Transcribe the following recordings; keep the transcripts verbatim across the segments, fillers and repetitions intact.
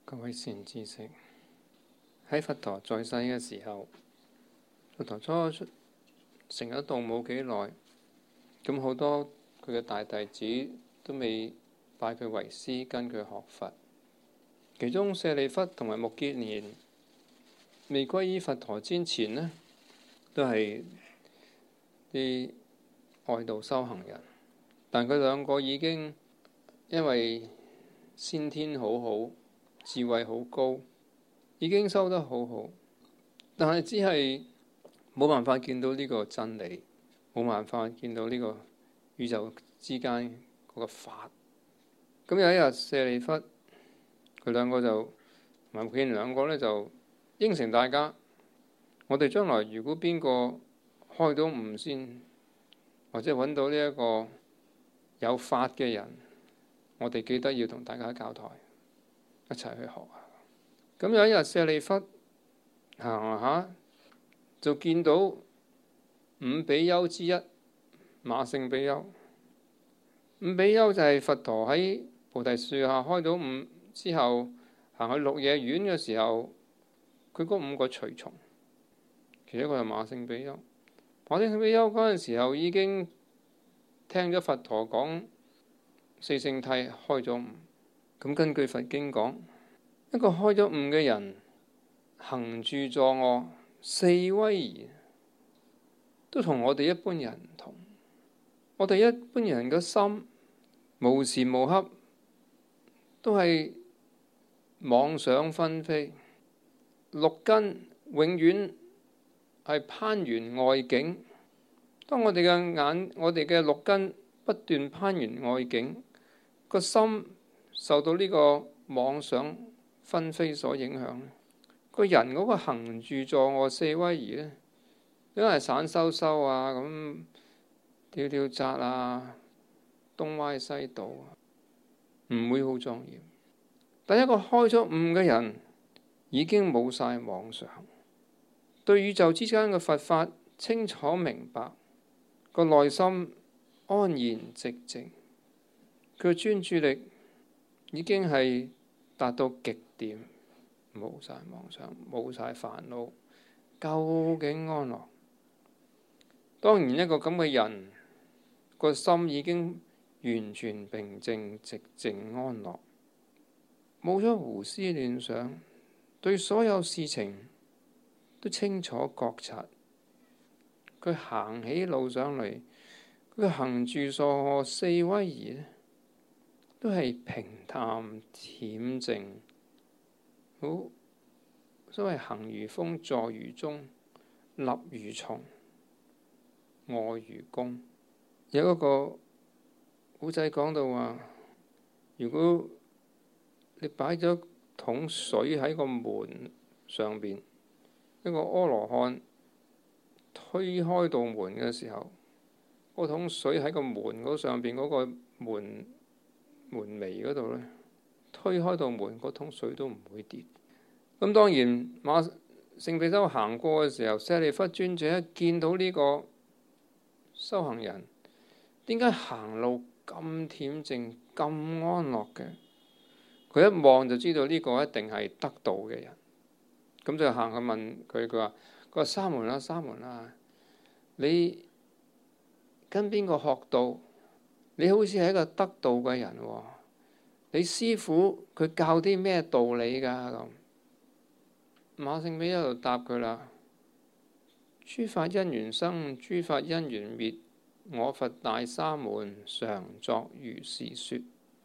各位善知識，喺佛陀在世嘅時候，佛陀初出成咗道冇幾耐，咁好多佢嘅大弟子都未拜佢為師，跟佢學佛。其中舍利弗同埋目犍連未歸依佛陀之前呢，都係啲外道修行人，但佢兩個已經因為先天好好，智慧好高，已經修得好好，但係只係冇辦法見到呢個真理，冇辦法見到呢個宇宙之間嗰個法。咁有一日，舍利弗佢兩個就同埋目犍連兩個咧就應承大家，我哋將來如果邊個開到悟先，或者揾到呢一個有法嘅人，我哋記得要同大家喺教台一齊去學啊！咁有一日，舍利弗行行下就見到五比丘之一馬勝比丘。五比丘就係佛陀喺菩提樹下開到悟之後，行去鹿野苑嘅時候，佢嗰五個隨從，其中一個係馬勝比丘。馬勝比丘嗰陣時候已經聽咗佛陀講四聖諦，開咗悟。咁根據佛經講，一個開咗悟嘅人，行住坐臥四威儀都同我哋一般人唔同。我哋一般人嘅心無時無刻都係妄想紛飛，六根永遠係攀緣外境。當我哋嘅眼，我哋嘅六根不斷攀緣外境，個心受到呢個妄想紛飛所影響，個人嗰個行住坐臥四威儀呢，因為散修修啊，咁跳跳紮啊，東歪西倒啊，唔會好莊嚴。但一個開咗悟嘅人，已經冇晒妄想，對宇宙之間嘅佛法清楚明白，個內心安然寂靜，佢專注力已經係達到極點，冇晒妄想，冇晒煩惱，究竟安樂。當然一個咁嘅人，個心已經完全平靜、寂靜、安樂，冇咗胡思亂想，對所有事情都清楚覺察。佢行起路上嚟，佢行住坐臥四威儀呢，都係平淡恬靜，好所謂行如風，坐如鐘，立如松，臥如弓。有一個古仔講到話，如果你擺咗桶水喺個門上邊，一個阿羅漢推開道門嘅時候，嗰桶水喺個門嗰上邊嗰個門門楣嗰度咧，推開道門，嗰桶水都唔會跌。咁當然馬勝比丘行過嘅時候，舍利弗尊者一見到呢個修行人，點解行路咁恬靜、咁安樂嘅？佢一望就知道呢個一定係得道嘅人。咁就行去問佢，佢話：佢話沙門啦，沙門啦，你跟邊個學道？你好似係一個得道嘅人喎。你師父佢教啲咩道理㗎？咁馬勝比丘就答佢啦：諸法因緣生，諸法因緣滅。我佛大沙門常作如是說。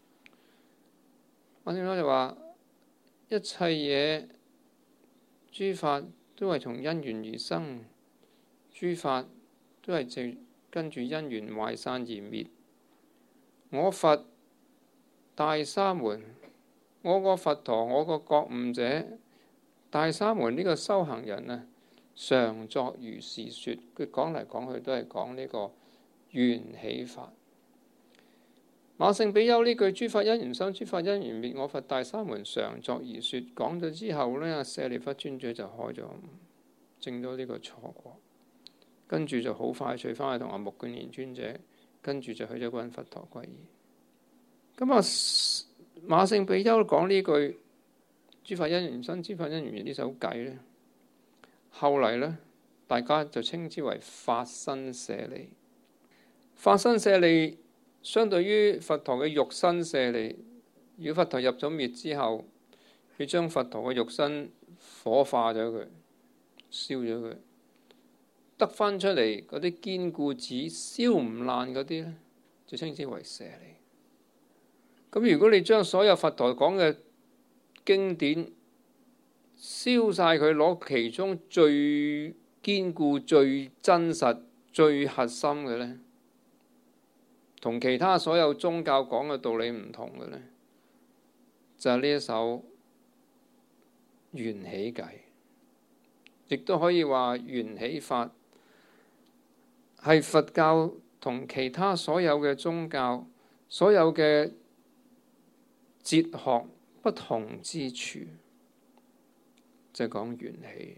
馬勝比丘就話：一切嘢，諸法都係從因緣而生，諸法都係就跟住因緣壞散而滅。我佛大沙門，我個佛陀，我個覺悟者，大沙門呢個修行人啊，常作如是說。佢講嚟講去都係講呢個緣起法。馬勝比丘呢句諸法因緣生，諸法因緣滅，我佛大沙門常作如說，講咗之後呢，舍利弗尊者就開咗證咗呢個初果，跟住就好快隨翻去同阿目犍連尊者，跟住就去咗揾佛陀皈依。咁啊，馬勝比丘講呢句諸法因緣生，諸法因緣滅呢首偈呢，後嚟呢，大家就稱之為法身舍利。法身舍利相對於佛陀嘅肉身舍利，如果佛陀入咗滅之後，佢將佛陀嘅肉身火化咗佢，燒咗佢，得返出嚟嗰啲堅固紙燒唔爛嗰啲呢，就稱之為舍利。咁如果你將所有佛陀講嘅經典燒晒佢，攞其中最堅固、最真實、最核心嘅呢，同其他所有宗教講嘅道理唔同嘅呢，就係呢一首緣起偈，亦都可以話緣起法係佛教同其他所有嘅宗教、所有嘅哲學不同之處，就係講緣起。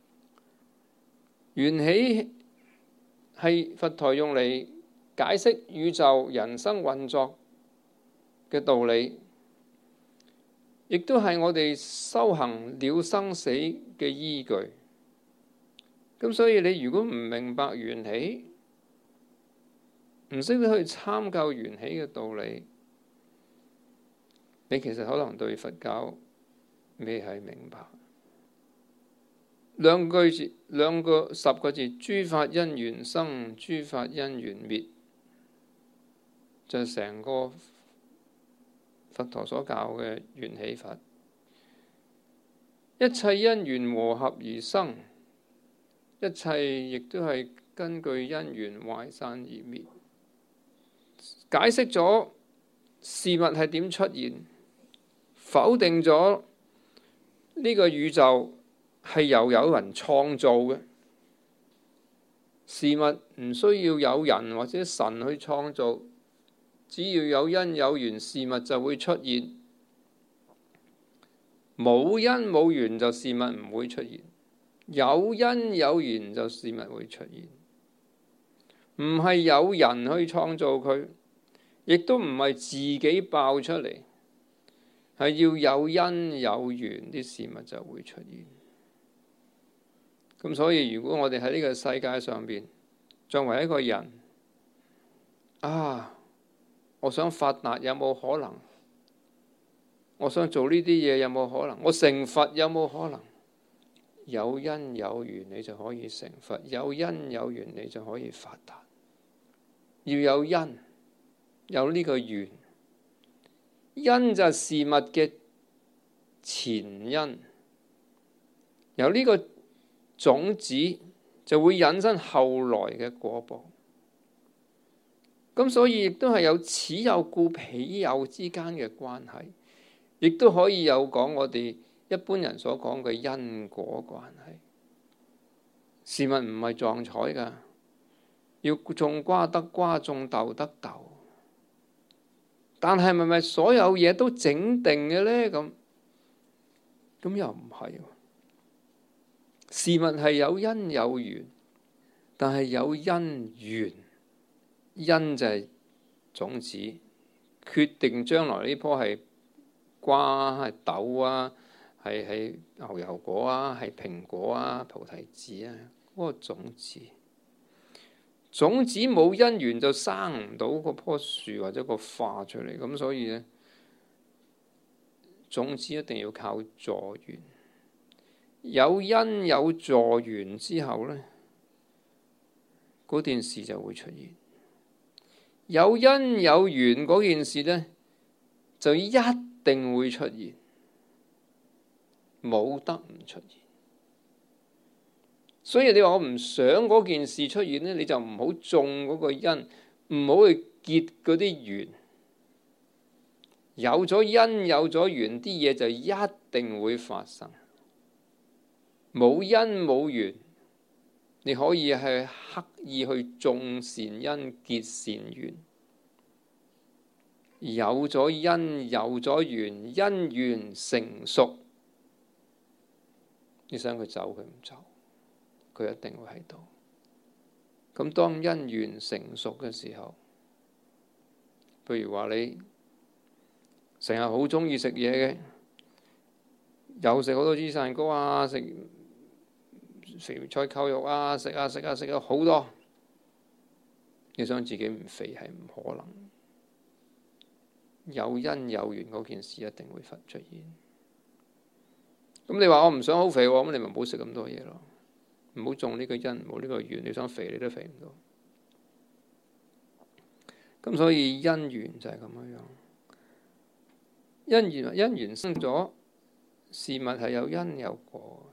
緣起係佛陀用嚟解釋宇宙人生運作嘅道理，亦都係我哋修行了生死嘅依據。咁所以你如果唔明白緣起，唔識得去參究緣起嘅道理，你其實可能對佛教未係明白。兩句字，兩個十個字，諸法因緣生，諸法因緣滅，就係成個佛陀所教嘅緣起法。一切因緣和合而生，一切亦都係根據因緣壞散而滅。解釋咗事物係點出現，否定咗呢個宇宙係由有人創造嘅，事物唔需要有人或者神去創造，只要有因有緣，事物就會出現。冇因冇緣就事物唔會出現，有因有緣就事物會出現。唔係有人去創造佢，亦都唔係自己爆出嚟，係要有因有緣，啲事物就會出現。咁所以如果我哋喺呢個世界上邊，作為一個人啊，我想發達有冇可能？我想做呢啲嘢有冇可能？我成佛有冇可能？有因有緣你就可以成佛，有因有緣你就可以發達。要有因，有呢個緣，因就係事物嘅前因，有呢個種子就會引申後來嘅果報。咁所以亦都係有此有故彼有之間嘅關係，亦都可以有講我哋一般人所講嘅因果關係。事物唔係撞彩㗎，要種瓜得瓜，種豆得豆。但係咪咪所有嘢都整定嘅呢？咁咁又唔係。事物係有因有緣，但係有因緣，因就係種子，決定將來呢棵係瓜係豆啊，係係牛油果啊，係蘋果啊，菩提子啊，嗰個種子。種子冇因緣就生唔到嗰棵樹或者個花出嚟，咁所以呢，種子一定要靠助緣。有因有助緣之後呢，嗰件事就會出現。有因有緣嗰件事呢，就一定會出現，冇得唔出現。所以你話我唔想嗰件事出現呢，你就唔好種嗰個因，唔好去結嗰啲緣。有咗因有咗緣，啲嘢就一定會發生。冇因冇緣，你可以係刻意去種善因結善緣。有咗因有咗緣，因緣成熟，你想佢走佢唔走，佢一定會喺度。咁當因緣成熟嘅時候，譬如話你成日好鍾意食嘢嘅， 又食好多豬散糕啊，食肥菜扣肉啊，食啊食啊食啊好多。你想自己唔肥係唔可能，有因有緣嗰件事一定會出現。咁你話我唔想好肥喎，咁你咪唔好食咁多嘢咯，唔好種呢個因，唔好呢個緣。你想肥你都肥唔到。咁所以因緣就係咁樣樣，因緣因緣生咗事物係有因有果。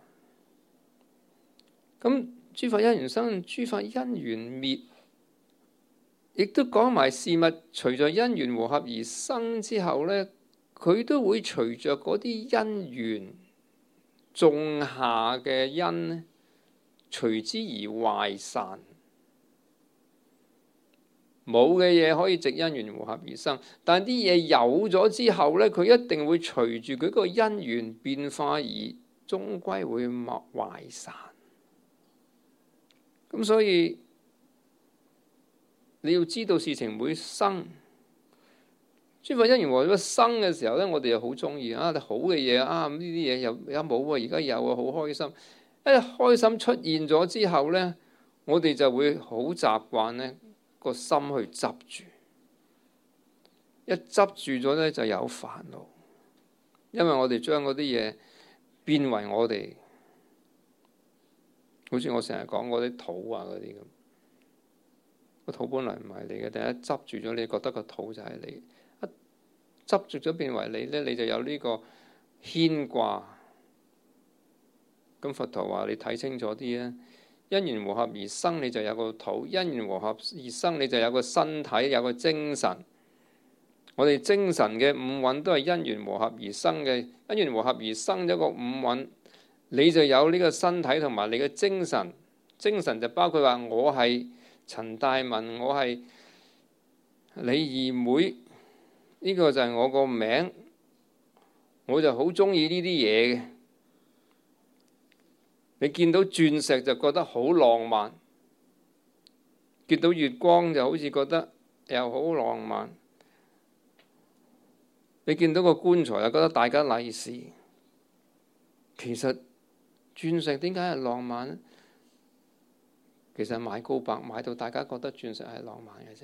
咁諸法因緣生，諸法因緣滅。亦都講埋事物隨着因緣和合而生之後呢，佢都會隨着嗰啲因緣種下嘅因呢，隨之而壞散。冇嘅嘢可以藉因緣和合而生，但係啲嘢有咗之後呢，佢一定會隨住佢個因緣變化而終歸會壞散。咁所以你要知道事情會生，諸法因緣和合生嘅時候呢，我哋又好中意啊！好嘅嘢啊，咁呢啲嘢又有冇啊？而家有啊，好開心！一開心出現咗之後呢，我哋就會好習慣呢個心去執住，一執住咗呢就有煩惱，因為我哋將嗰啲嘢變為我哋，好似我成日講嗰啲土啊嗰啲咁。個土本來唔係你嘅，第一執住咗，你覺得個土就係你，一執住咗變為你呢，你就有呢個牽掛。咁佛陀話你睇清楚啲啊，因緣和合而生，你就有個土；因緣和合而生，你就有個身體，有個精神。我哋精神嘅五蘊都係因緣和合而生嘅，因緣和合而生咗個五蘊，你就有呢個身體同埋你嘅精神。精神就包括話我係陳大文，我係李二妹，呢個就係我個名，我就好中意呢啲嘢嘅。你見到鑽石就覺得好浪漫，見到月光就好似覺得又好浪漫。你見到個棺材又覺得大家利是。其實鑽石點解係浪漫呢？其實買高白買到大家覺得鑽石係浪漫嘅啫，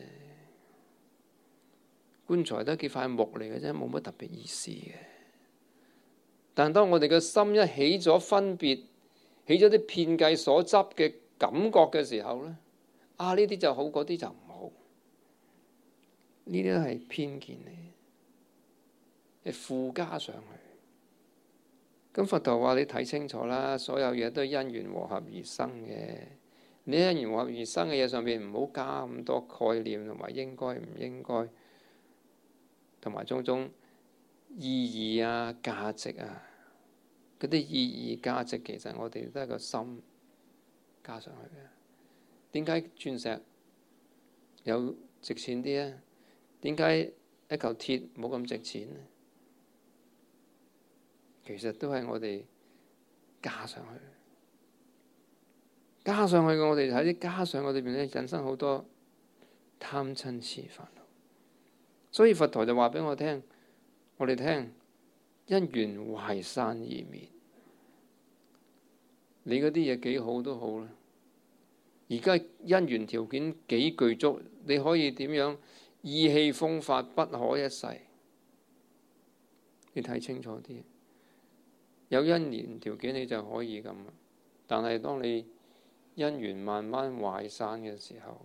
棺材都係幾塊木嚟嘅啫，冇乜特別意思嘅。但當我哋嘅心一起咗分別，起咗啲遍計所執嘅感覺嘅時候呢，啊呢啲就好，嗰啲就唔好，呢啲都係偏見嚟，係附加上去。咁佛陀話你睇清楚啦，所有嘢都係因緣和合而生嘅。你因緣和合而生嘅嘢上邊唔好加咁多概念同埋應該唔應該，同埋種種意義啊、價值啊，嗰啲意義價值其實我哋都係個心加上去嘅。點解鑽石有值錢啲啊？點解一嚿鐵冇咁值錢呢？其實都係我哋加上去。加上去嘅，我哋喺啲加上去裏邊咧，引生好多貪嗔痴煩惱。所以佛陀就話俾我聽，我哋聽因緣壞散而滅。你嗰啲嘢幾好都好啦，而家因緣條件幾具足，你可以點樣意氣風發，不可一世。你睇清楚啲，有因緣條件你就可以咁，但係當你因緣慢慢壞散嘅時候，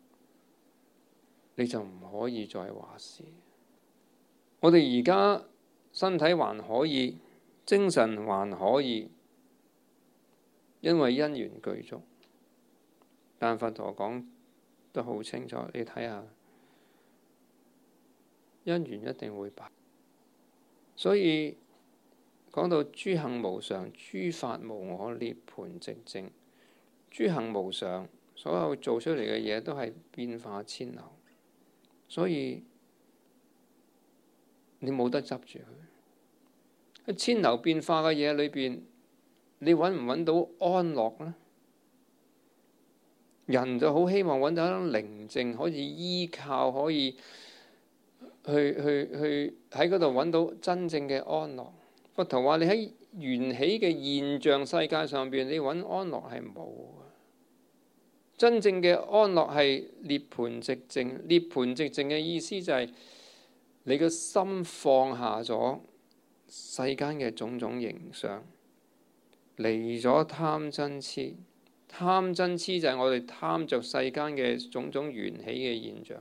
你就唔可以再話事。我哋而家身體還可以，精神還可以，因為因緣具足。但佛陀講得好清楚，你睇下，因緣一定會敗。所以講到諸行無常，諸法無我，涅槃寂靜。諸行無常，所有做出嚟嘅嘢都係變化千流，所以你冇得執住佢。喺千流變化嘅嘢裏邊，你揾唔揾到安樂呢？人就好希望揾到一種寧靜，可以依靠，可以去去去喺嗰度揾到真正嘅安樂。佛陀話：你喺緣起嘅現象世界上邊，你揾安樂係冇嘅。真正嘅安樂係涅槃寂靜。涅槃寂靜嘅意思就係你個心放下咗世間嘅種種形象，離咗貪嗔痴。貪嗔痴就係我哋貪着世間嘅種種緣起嘅現象，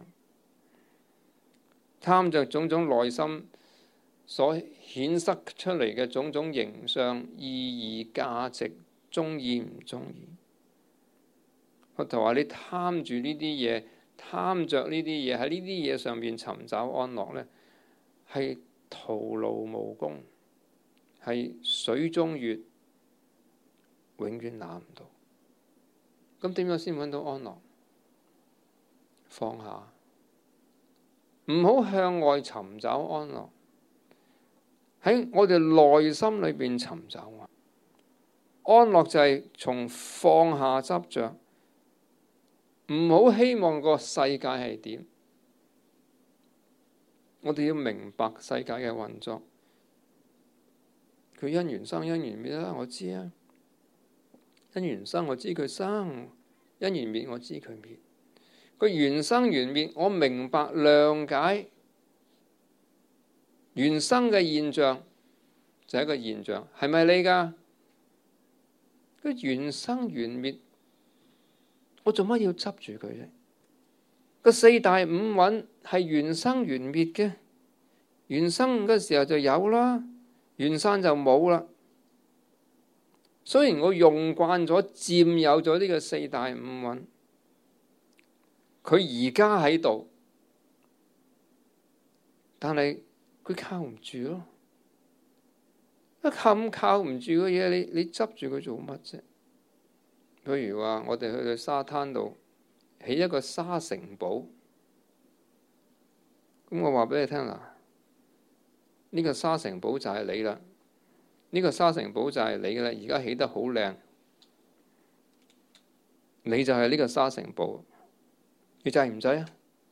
貪着種種內心所顯示出嚟嘅種種形象、意義、價值，中意唔中意？我就話你貪住呢啲嘢，貪着呢啲嘢，喺呢啲嘢上邊尋找安樂呢，係徒勞無功，係水中月，永遠拿唔到。咁點樣先揾到安樂？放下，唔好向外尋找安樂，喺我哋內心裏邊尋找安。安樂就係從放下執着，唔好希望個世界係點。我哋要明白世界嘅運作，佢因緣生因緣滅啦，我知啊。因緣生我知佢生，因緣滅我知佢滅。佢緣生緣滅，我明白諒解緣生嘅現象就係一個現象，係咪你㗎？佢緣生緣滅，我做乜要執住佢啫？個四大五蘊係緣生緣滅嘅，緣生嘅時候就有啦，緣散就冇啦。雖然我用慣咗、佔有咗呢個四大五蘊，佢而家喺度，但係佢靠唔住咯。一冚靠唔住嘅嘢，你你執住佢做乜啫？譬如話，我哋去到沙灘度起一個沙城堡，咁我話俾你聽啦，呢個沙城堡就係你啦。呢個沙城堡就係你嘅啦，而家起得好靚，你就係呢個沙城堡，你制唔制啊？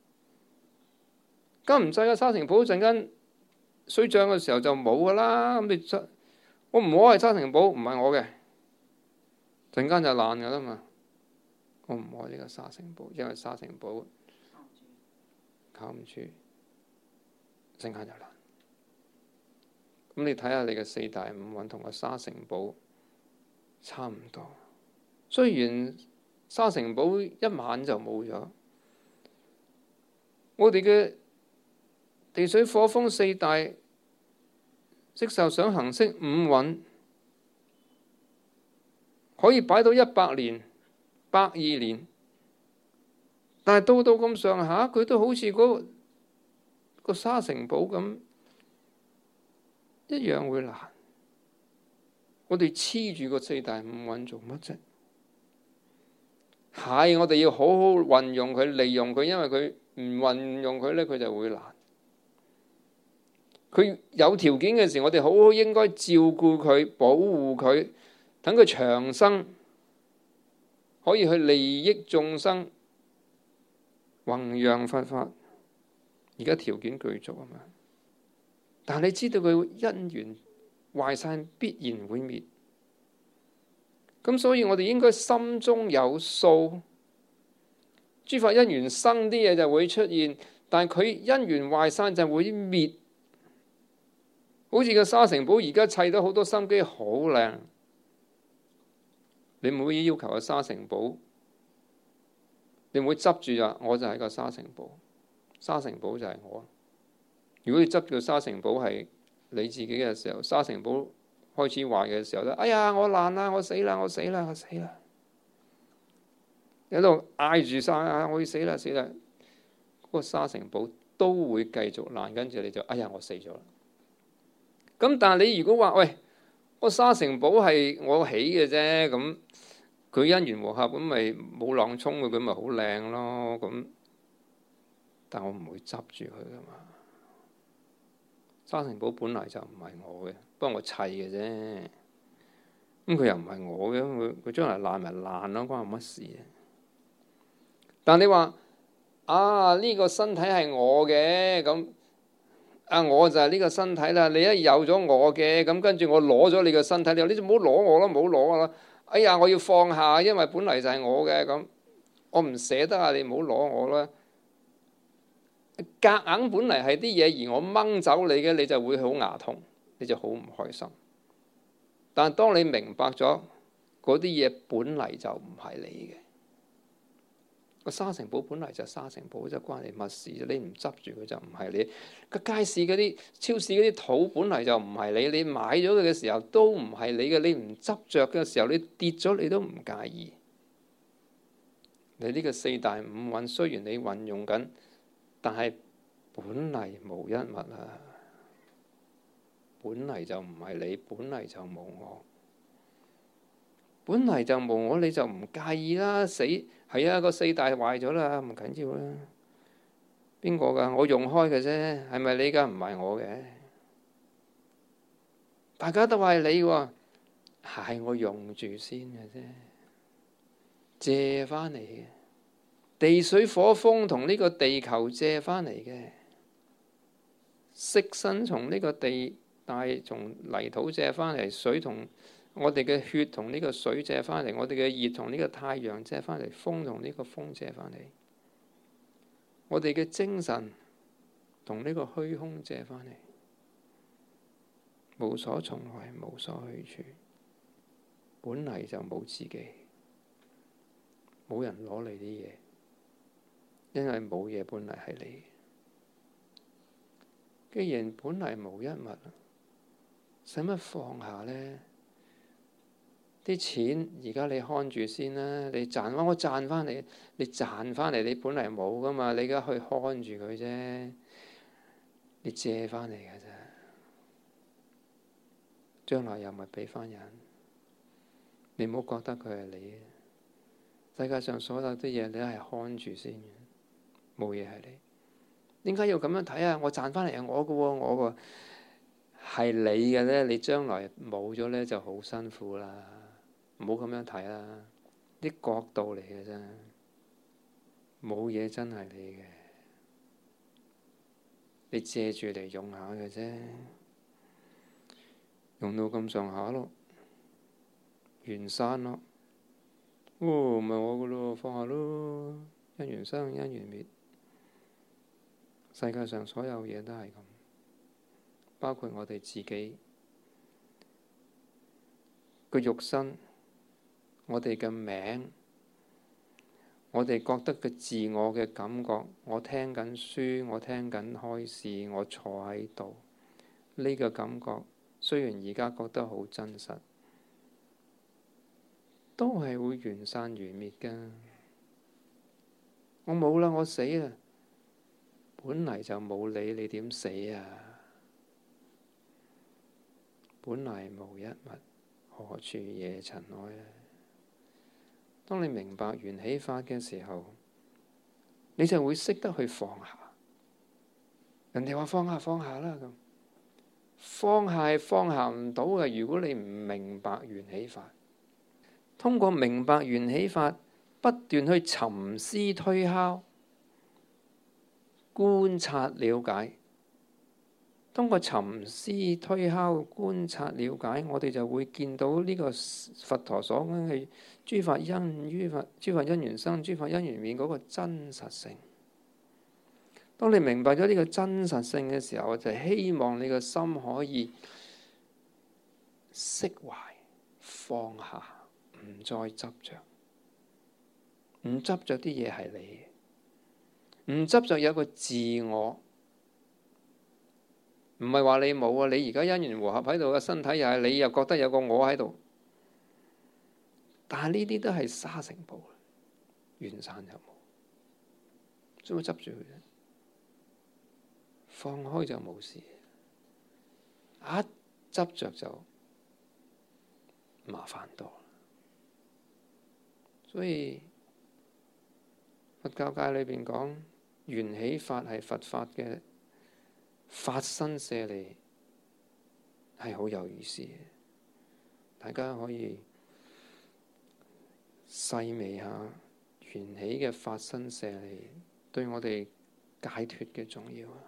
咁唔制嘅沙城堡陣間水漲嘅時候就冇噶啦。咁你我唔好係沙城堡，唔係我嘅，陣間就爛噶啦嘛。我唔愛呢個沙城堡，因為沙城堡靠唔住，陣間就爛。咁你睇下你嘅四大五蘊同個沙城堡差唔多，雖然沙城堡一晚就冇咗，我哋嘅地水火風四大色受想行識五蘊可以擺到一百年、百二年，但係到到咁上下，佢都好似嗰個沙城堡咁。一樣會難，我哋黐住個四大五蘊做乜啫？係我哋要好好運用佢，利用佢，因為佢唔運用佢呢，佢就會難。佢有條件嘅時，我哋好好應該照顧佢、保護佢，等佢長生，可以去利益眾生，弘揚佛法。而家條件具足啊嘛。但係你知道佢因緣壞散，必然會滅。咁所以我哋應該心中有數。諸法因緣生啲嘢就會出現，但係佢因緣壞散就會滅。好似個沙城堡而家砌得好多心機，好靚。你唔會要求個沙城堡，你唔會執住啊！我就係個沙城堡，沙城堡就係我。如果你執住沙城堡係你自己嘅時候，沙城堡開始壞嘅時候咧，哎呀，我爛啦，我死啦，我死啦，我死啦，喺度嗌住晒啊！我要死啦，死啦！嗰個沙城堡都會繼續爛，跟住你就哎呀，我死咗啦。咁但係你如果話喂，個沙城堡係我起嘅啫，咁佢因緣和合，咁咪冇浪沖嘅，佢咪好靚咯。咁但我唔會執住佢噶嘛。沙城堡本來就唔係我嘅，不過我砌嘅啫。咁佢又唔係我嘅，佢佢將來爛咪爛咯，關我乜事啊？但你話啊，呢個身體係我嘅，咁啊，我就係呢個身體啦。你一有咗我嘅，咁跟住我攞咗你個身體，你話你就唔好攞我咯，唔好攞我啦。哎呀，我要放下，因為本嚟就係我嘅，咁我唔捨得啊，你唔好攞我啦。夾硬本嚟係啲嘢，而我掹走你嘅，你就會好牙痛，你就好唔開心。但係當你明白咗嗰啲嘢本嚟就唔係你嘅，個沙塵暴本嚟就係沙塵暴，就關你乜事啫？你唔執住佢就唔係你。個街市嗰啲、超市嗰啲土本嚟就唔係你，你買咗佢嘅時候都唔係你嘅。你唔執着嘅時候，你跌咗你都唔介意。你呢個四大五蘊雖然你運用緊，但係本嚟無一物啊！本嚟就唔係你，本嚟就冇我。本嚟就冇我，你就唔介意啦。死係啊，個四大壞咗啦，唔緊要啦。邊個㗎？我用開嘅啫，係咪你㗎？唔係我嘅。大家都話係你喎，係我用住先嘅啫，借翻嚟嘅。地水火風同呢個地球借翻嚟嘅，色身從呢個地帶從泥土借翻嚟，水同我哋嘅血同呢個水借翻嚟，我哋嘅熱同呢個太陽借翻嚟，風同呢個風借翻嚟，我哋嘅精神同呢個虛空借翻嚟，無所從來，無所去處，本嚟就冇自己，冇人攞你啲嘢，因為冇嘢本嚟係你。既然本嚟無一物，使乜放下呢？啲錢而家你看住先啦，你賺翻我賺翻嚟，你賺翻嚟你本嚟冇噶嘛，你而家去看住佢啫，你借翻嚟嘅啫，將來又咪俾翻人。你唔好覺得佢係你，世界上所有啲嘢你都係看住先嘅，冇嘢係你。點解要咁樣睇啊？我賺翻嚟係我嘅喎，我個係你嘅咧，你將來冇咗咧就好辛苦啦。唔好咁樣睇啦，啲角度嚟嘅啫，冇嘢真係你嘅，你借住嚟用下嘅啫，用到咁上下咯，緣散咯，哦唔係我嘅咯，放下咯，因緣生，因緣滅。世界上所有嘢都係咁，包括我哋自己個肉身，我哋嘅名，我哋覺得嘅自我嘅感覺，我聽緊書，我聽緊開示，我坐喺度，呢個感覺雖然而家覺得好真實，都係會緣散緣滅㗎。我冇啦，我死啦。本嚟就冇你，你點死啊？本嚟無一物，何處惹塵埃呢？當你明白緣起法嘅時候，你就會識得去放下。人哋話放下放下啦，咁放下係放下唔到嘅。如果你唔明白緣起法，通過明白緣起法，不斷去沉思推敲。觀察了解，通過沉思推敲、觀察了解，我哋就會見到呢個佛陀所講嘅諸法因於法，諸法因緣生，諸法因緣滅嗰個真實性。當你明白咗呢個真實性嘅時候，我就希望你個心可以釋懷、放下，唔再執着，唔執着啲嘢係你。唔執着有個自我，唔係話你冇啊！你而家因緣和合喺度嘅身體又係你，又覺得有個我喺度，但係呢啲都係沙塵暴，緣散就冇，做乜執住佢啫？放開就冇事，一執着就麻煩多。所以佛教界裏邊講。緣起法係佛法嘅法身舍利，係好有意思嘅，大家可以細味下緣起嘅法身舍利對我哋解脫嘅重要啊！